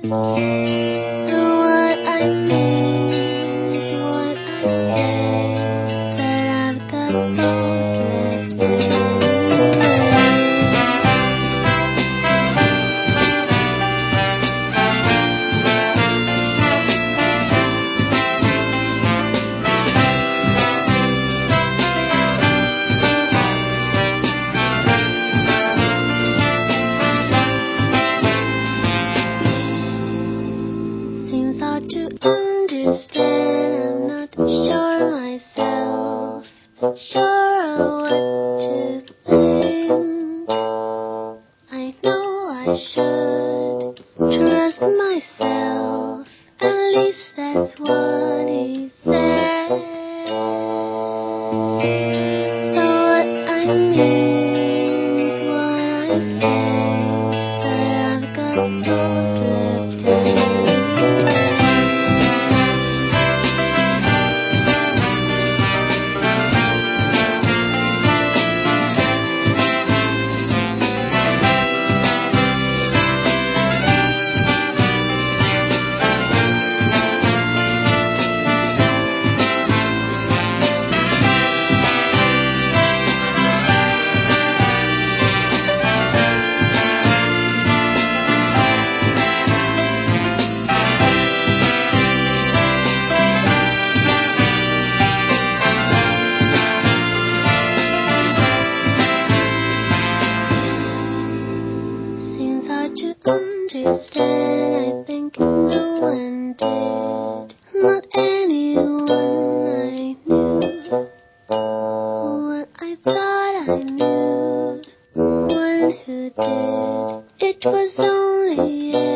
What I mean is what I say, but I've got bones left anyway. Seems hard to understand. I'm not sure myself, sure of what to think. I know I should trust myself. At least that's what he said. So what I mean is what I say, but I've got bones left anyway. Seems hard to understand. I think no one did, not anyone I knew. What I thought I knew, no one who did. It was only